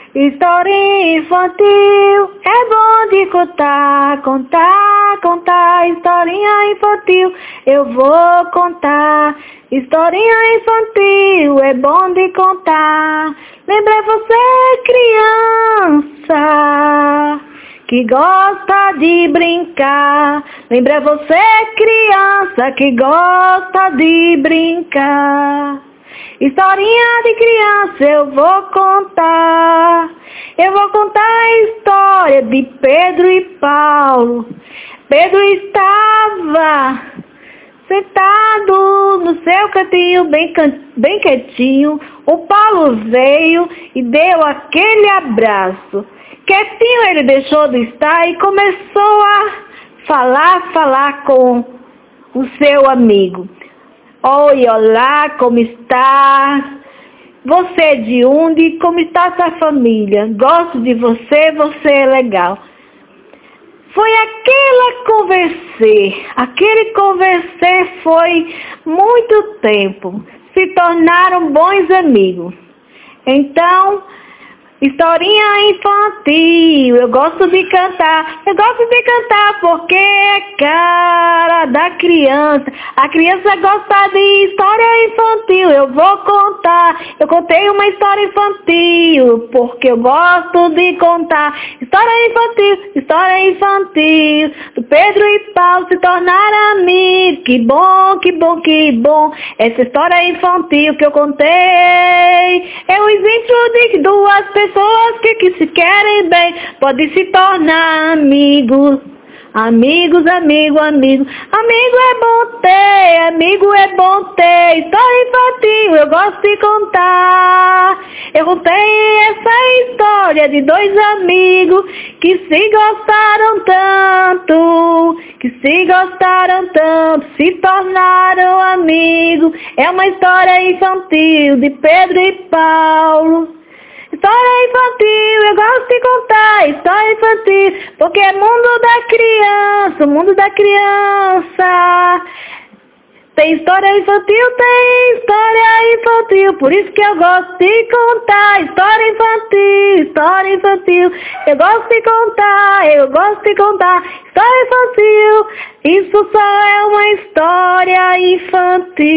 Historinha infantil é bom de contar, contar, contar. Historinha infantil eu vou contar. Historinha infantil é bom de contar. Lembra você, criança, que gosta de brincar. Lembra você, criança, que gosta de brincar. Historinha de criança eu vou contar. Eu vou contar a história de Pedro e Paulo. Pedro estava sentado no seu cantinho, bem quietinho. O Paulo veio e deu aquele abraço. Quietinho ele deixou de estar e começou a falar com o seu amigo. Oi, olá, como está? Você é de onde? Como está sua família? Gosto de você, você é legal. Foi aquele conversê foi muito tempo. Se tornaram bons amigos. Então, historinha infantil, eu gosto de cantar. Eu gosto de cantar porque é cara da criança. A criança gosta de história infantil, eu vou contar. Eu contei uma história infantil porque eu gosto de contar. História infantil. Do Pedro e Paulo se tornaram amigos. Que bom, que bom, que bom. Essa história infantil que eu contei é um exemplo de duas pessoas que se querem bem, podem se tornar amigos. Amigos. Amigo é bom ter. História infantil, eu gosto de contar. Eu contei essa história de dois amigos que se gostaram tanto, se tornaram amigos. É uma história infantil de Pedro e Paulo. História infantil, eu gosto de contar, história infantil, porque é mundo da criança. Tem história infantil, por isso que eu gosto de contar, história infantil, eu gosto de contar, história infantil, isso só é uma história infantil.